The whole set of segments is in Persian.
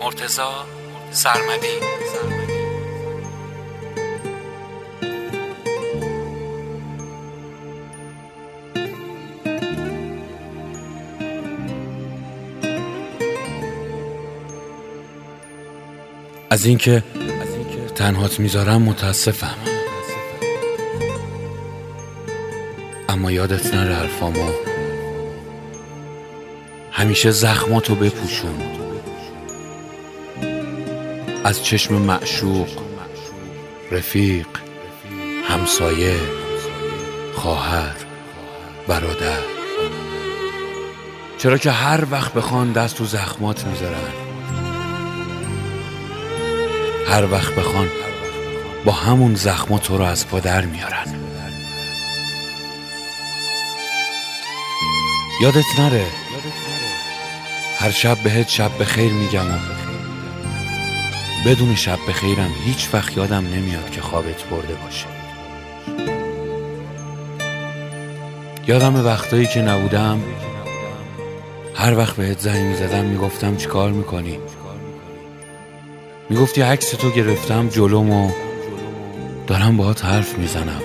مرتضی سرمدی. از اینکه تنهات میذارم متاسفم، اما یادت نره حرفامو. همیشه زخماتو بپوشون، از چشم معشوق، رفیق، همسایه، خواهر، برادر. چرا که هر وقت بخوان دست تو زخمات میذارن، هر وقت بخوان با همون زخمات تو رو از پا در میارن. یادت نره هر شب بهت شب بخیر میگم و بدون شب بخیرم هیچ وقت یادم نمیاد که خوابت برده باشه. یادم وقتایی که نبودم هر وقت بهت زنگ میزدم میگفتم چی کار میکنی؟ میگفتی عکس تو گرفتم جلوم و دارم باهات حرف میزنم.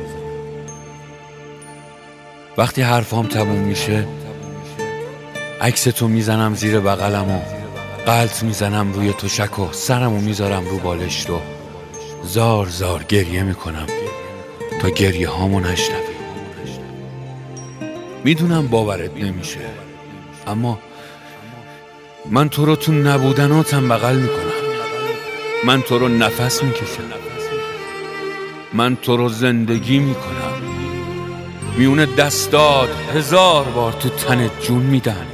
وقتی حرفام تموم میشه عکس تو میزنم زیر بغلم و غلط میزنم روی تشک و سرمو میذارم رو بالشت و زار زار گریه میکنم تا گریه هامو نشنوی. میدونم باورت نمیشه، اما من تو رو تو نبودناتم بغل میکنم. من تو رو نفس میکشم، من تو رو زندگی میکنم. میونه دستات 1000 بار تو تنت جون میدن.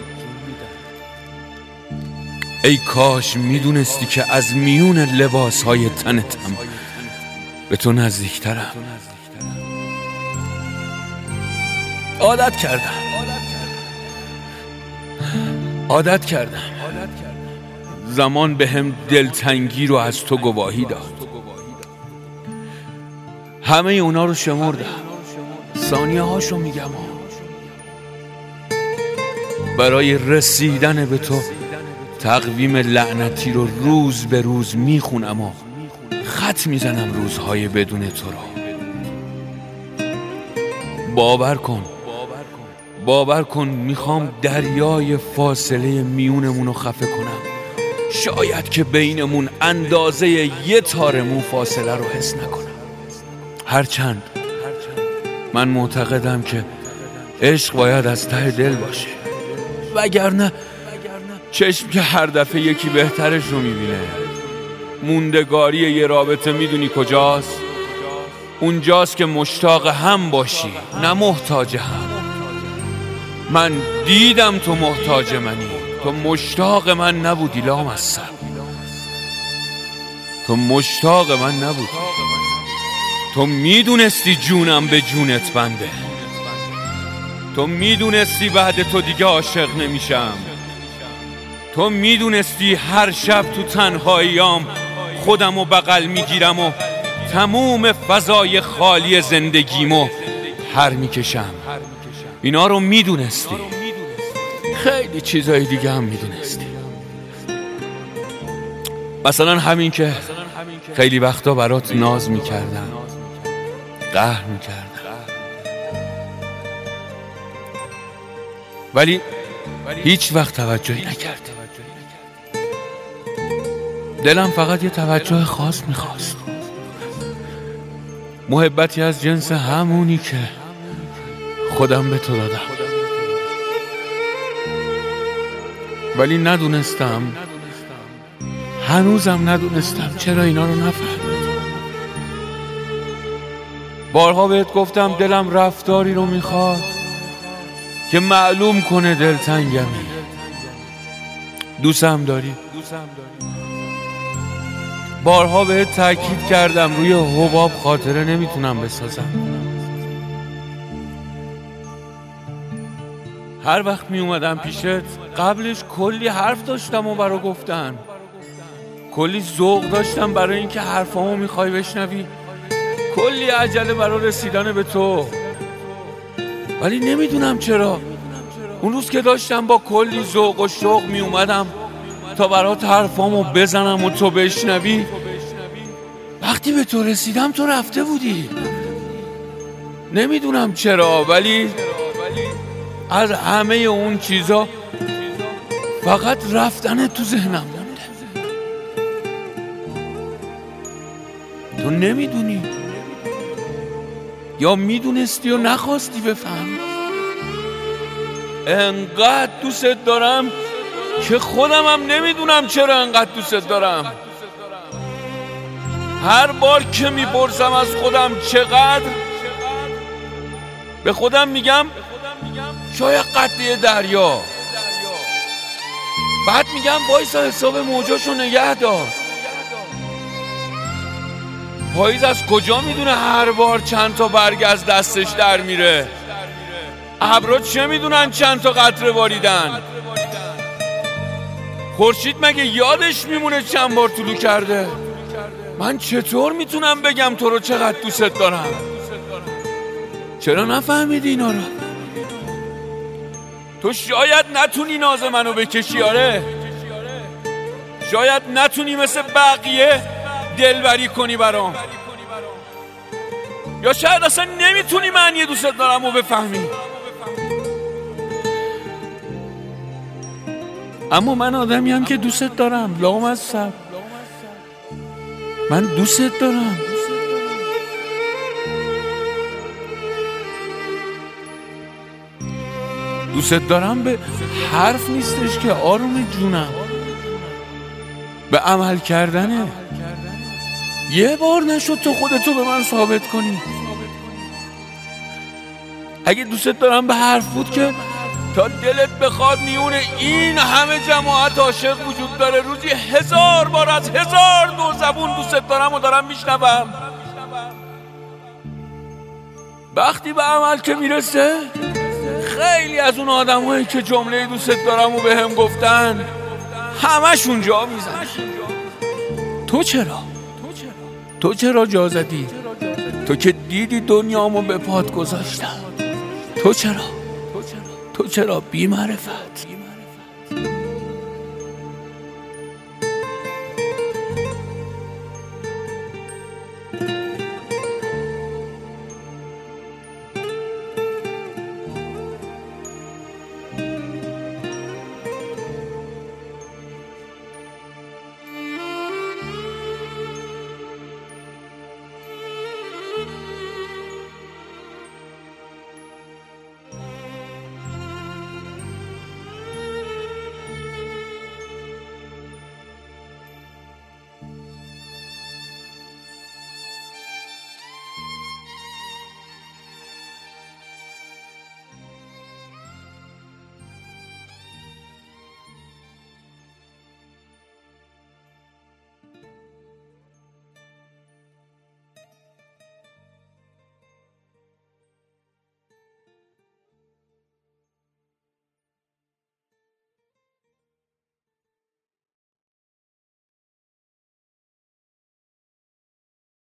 ای کاش میدونستی که از میون لباسهای تنتم به تو نزدیکترم. عادت کردم. زمان به هم دلتنگی رو از تو گواهی داد. همه اونا رو شمردم، ثانیه هاشو میگم. برای رسیدن به تو تقویم لعنتی رو روز به روز میخونم و خط میزنم روزهای بدون تو رو. باور کن میخوام دریای فاصله میونمون خفه کنم. شاید که بینمون اندازه یه تار مو فاصله رو حس نکنم. هرچند من معتقدم که عشق باید از ته دل باشه، وگرنه چشم که هر دفعه یکی بهترش رو میبینه. موندگاری یه رابطه میدونی کجاست؟ اونجاست که مشتاق هم باشی، نه محتاج هم. من دیدم تو محتاج منی، تو مشتاق من نبودی لامصب. تو مشتاق من نبودی. تو میدونستی جونم به جونت بنده. تو میدونستی بعد تو دیگه عاشق نمیشم. تو میدونستی هر شب تو تنهاییام خودمو بغل میگیرم و تموم فضای خالی زندگیمو پر میکشم. اینا رو میدونستی. خیلی چیزای دیگه هم میدونستی. مثلا همین که خیلی وقتا برات ناز میکردم، قهر میکردم، ولی هیچ وقت توجهی نکردی. دلم فقط یه توجه خاص میخواست، محبتی از جنس همونی که خودم به تو دادم. ولی ندونستم، هنوزم ندونستم چرا اینا رو نفهمیدم. بارها بهت گفتم دلم رفتاری رو میخواد که معلوم کنه دلتنگمی. دوستم داری. بارها بهت تاکید کردم روی حباب خاطره نمیتونم بسازم. هر وقت می اومدم پیشت قبلش کلی حرف داشتم و برا گفتن، کلی ذوق داشتم برای اینکه حرفامو میخوای بشنوی، کلی عجله برای رسیدن به تو. ولی نمیدونم چرا اون روز که داشتم با کلی ذوق و شوق می اومدم تا برات حرفامو بزنم و تو بشنوی. وقتی به تو رسیدم تو رفته بودی. نمیدونم چرا، ولی از همه اون چیزا فقط رفتن تو ذهنم مونده. تو نمیدونی یا میدونستی و نخواستی بفهمی. انقدر دوست دارم که خودم هم نمیدونم چرا انقدر دوست دارم. هر بار که میپرسم از خودم چقدر، به خودم میگم شاید قد دریا. بعد میگم وایسا حساب موجاشو نگه دار. پاییز از کجا میدونه هر بار چند تا برگ از دستش در میره؟ ابرا چه میدونن چند تا قطره باریدن؟ خورشید مگه یادش میمونه چند بار طلوع کرده؟ من چطور میتونم بگم تو رو چقدر دوست دارم؟ چرا نفهمیدی اینا رو؟ تو شاید نتونی ناز منو بکشی، آره. شاید نتونی مثل بقیه دلبری کنی برام، یا شاید اصلا نمیتونی معنی دوست دارم رو بفهمی. اما من آدمیم که دوست دارم. لامصب من دوست دارم. دوست دارم به حرف نیستش که آروم جونم، به عمل کردنه. یه بار نشد تو خودتو به من ثابت کنی. اگه دوست دارم به حرف بود که تا دلت بخواد میونه این همه جماعت عاشق وجود داره، روزی 1000 بار از 1002 زبون دوست دارم و دارم میشنوم. وقتی به عمل که میرسه، خیلی از اون آدمایی که جمله دوست دارم و به هم گفتن همشون جا میزنن. تو چرا جا زدی؟ تو که دیدی دنیامو به پات گذاشتم. تو چرا بی معرفت؟